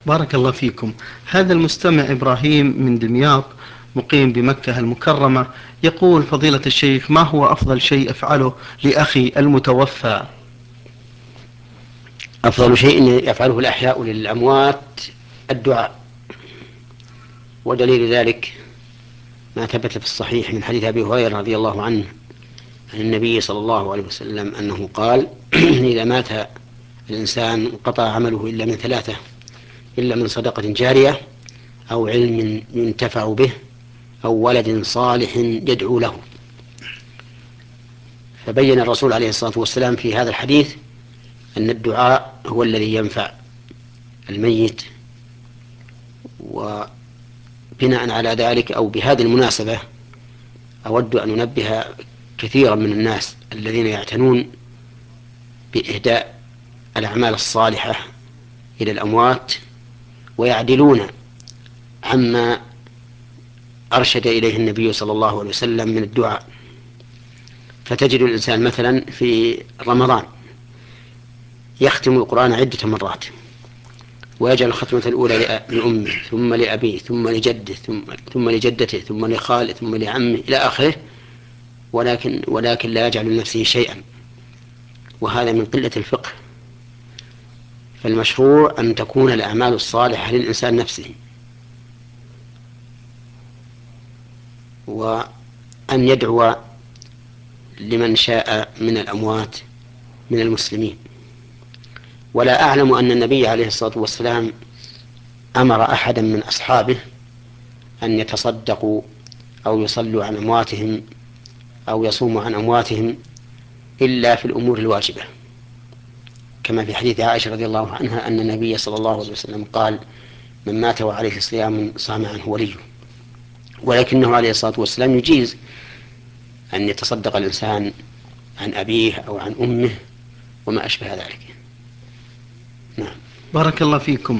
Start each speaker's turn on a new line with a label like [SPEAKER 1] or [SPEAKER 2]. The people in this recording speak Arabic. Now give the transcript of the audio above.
[SPEAKER 1] بارك الله فيكم. هذا المستمع إبراهيم من دمياط مقيم بمكة المكرمة يقول: فضيلة الشيخ، ما هو أفضل شيء أفعله لأخي المتوفى؟
[SPEAKER 2] أفضل شيء يفعله الأحياء للأموات الدعاء، ودليل ذلك ما ثبت في الصحيح من حديث أبي هريرة رضي الله عنه عن النبي صلى الله عليه وسلم أنه قال: إذا مات الإنسان انقطع عمله إلا من ثلاثة: إلا من صدقة جارية، أو علم ينتفع به، أو ولد صالح يدعو له. فبين الرسول عليه الصلاة والسلام في هذا الحديث أن الدعاء هو الذي ينفع الميت. وبناء على ذلك أو بهذه المناسبة أود أن أنبه كثيرا من الناس الذين يعتنون بإهداء الأعمال الصالحة إلى الأموات ويعدلون عما أرشد إليه النبي صلى الله عليه وسلم من الدعاء. فتجد الإنسان مثلا في رمضان يختم القرآن عدة مرات، ويجعل الختمة الأولى لأمه، ثم لأبيه، ثم لجده، ثم لجدته، ثم لخاله، ثم لعمه، إلى آخره، ولكن لا يجعل لنفسه شيئا، وهذا من قلة الفقه. فالمشروع أن تكون الأعمال الصالحة للإنسان نفسه، وأن يدعو لمن شاء من الأموات من المسلمين. ولا أعلم أن النبي عليه الصلاة والسلام أمر أحدا من أصحابه أن يتصدقوا أو يصلوا عن أمواتهم أو يصوموا عن أمواتهم إلا في الأمور الواجبة، كما في حديث عائشة رضي الله عنها أن النبي صلى الله عليه وسلم قال: من مات وعليه صيام صام عنه وليه. ولكنه عليه الصلاة والسلام يجيز أن يتصدق الإنسان عن أبيه أو عن أمه وما أشبه ذلك. نعم.
[SPEAKER 1] بارك الله فيكم.